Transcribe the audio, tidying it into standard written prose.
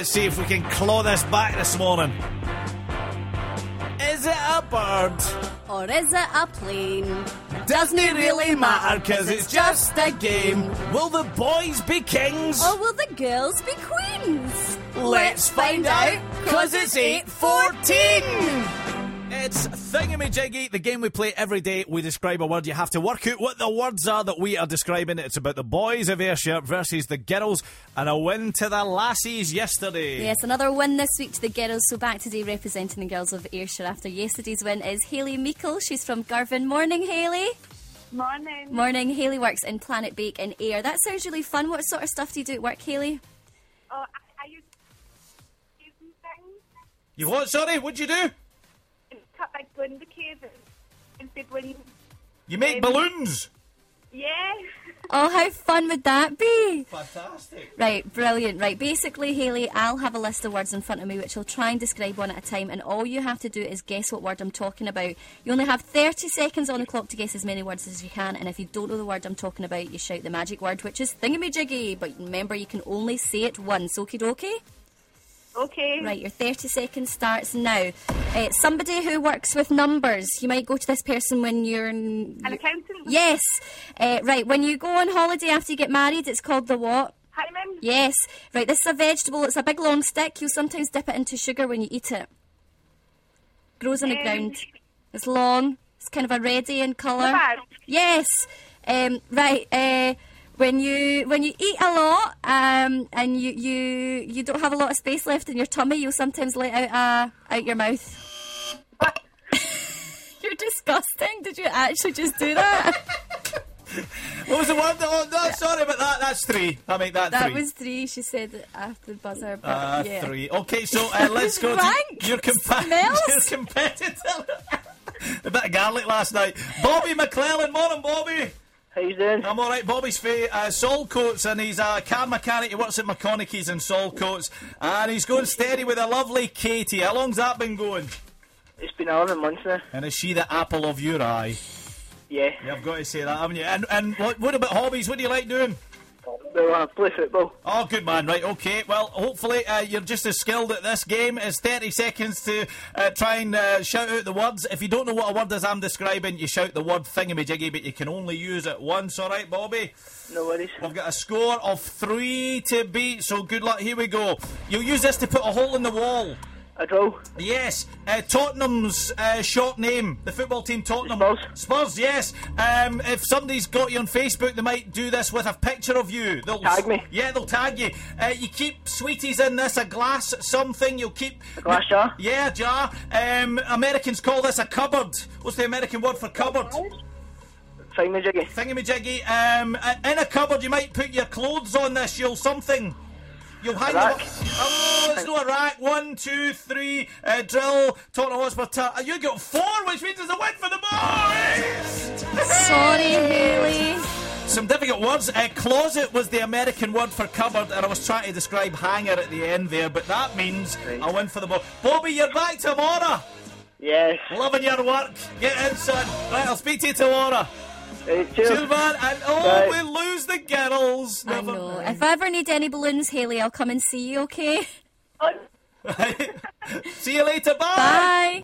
Let's see if we can claw this back this morning. Is it a bird? Or is it a plane? Doesn't it really matter, cause it's just a game. Will the boys be kings? Or will the girls be queens? Let's find out, cause it's 8:14. It's Thingamajiggy, the game we play every day. We describe a word. You have to work out what the words are that we are describing. It's about the boys of Ayrshire versus the girls, and a win to the lassies yesterday. Yes, another win this week to the girls. So back today representing the girls of Ayrshire after yesterday's win is Hayley Meikle. She's from Girvan. Morning, Hayley. Morning. Morning. Hayley works in Planet Bake in Ayr. That sounds really fun. What sort of stuff do you do at work, Hayley? I use things. You what, sorry? What'd you do? Cut big balloon bouquets instead balloons. You make balloons? Yeah. Oh, how fun would that be? Fantastic. Right, brilliant. Right, basically, Hayley, I'll have a list of words in front of me which I'll try and describe one at a time, and all you have to do is guess what word I'm talking about. You only have 30 seconds on the clock to guess as many words as you can, and if you don't know the word I'm talking about, you shout the magic word, which is thingamajiggy. But remember, you can only say it once, okie dokie? Okay. Right, your 30 seconds starts now. Somebody who works with numbers. You might go to this person when you're... An accountant? Yes. Right, when you go on holiday after you get married, it's called the what? Honeymoon? Yes. Right, this is a vegetable. It's a big long stick. You'll sometimes dip it into sugar when you eat it. Grows on the ground. It's long. It's kind of a reddy in colour. Bad. Yes. Right, when you eat a lot and you don't have a lot of space left in your tummy, you'll sometimes let out your mouth. You're disgusting. Did you actually just do that? What was the word? Oh, no, sorry about that. That's 3. I make that 3. That was 3. She said after the buzzer. But yeah. 3. Okay, so let's go Rank to your competitor. A bit of garlic last night. Bobby McClellan. Morning, Bobby. How you doing? I'm alright. Bobby's for Saltcoats, and he's a car mechanic. He works at McConaughey's in Saltcoats, and he's going steady with a lovely Katie. How long's that been going? It's been 11 months now. And is she the apple of your eye? Yeah. You've got to say that, haven't you? And what about hobbies? What do you like doing? Well, I play football. Oh, good man. Right, okay. Well, hopefully you're just as skilled at this game. It's 30 seconds to try and shout out the words. If you don't know what a word is I'm describing, you shout the word thingamajiggy, but you can only use it once. All right, Bobby? No worries. We've got a score of 3 to beat, so good luck. Here we go. You'll use this to put a hole in the wall. A draw. Yes. Tottenham's short name. The football team Tottenham. Spurs. Spurs, yes. If somebody's got you on Facebook, they might do this with a picture of you. They'll Tag me. Yeah, they'll tag you. You keep sweeties in this, a glass something. You'll keep... A glass jar? Yeah, jar. Americans call this a cupboard. What's the American word for cupboard? Thingamajiggy. Thingamajiggy. In a cupboard, you might put your clothes on this. You'll hang rack. them. Oh, it's not a rack. 1, 2, 3. Drill. Tottenham Hotspur. You got 4, which means it's a win for the boys. Sorry, Hayley. Some difficult words. Closet was the American word for cupboard, and I was trying to describe hanger at the end there, but that means a win for the boys. Bobby, you're back tomorrow. Yes. Loving your work. Get in, son. Right, I'll speak to you tomorrow. Cheers. Cheers, man. And Bye. we lose the girls. I know. If I ever need any balloons, Hayley, I'll come and see you, okay? See you later. Bye. Bye.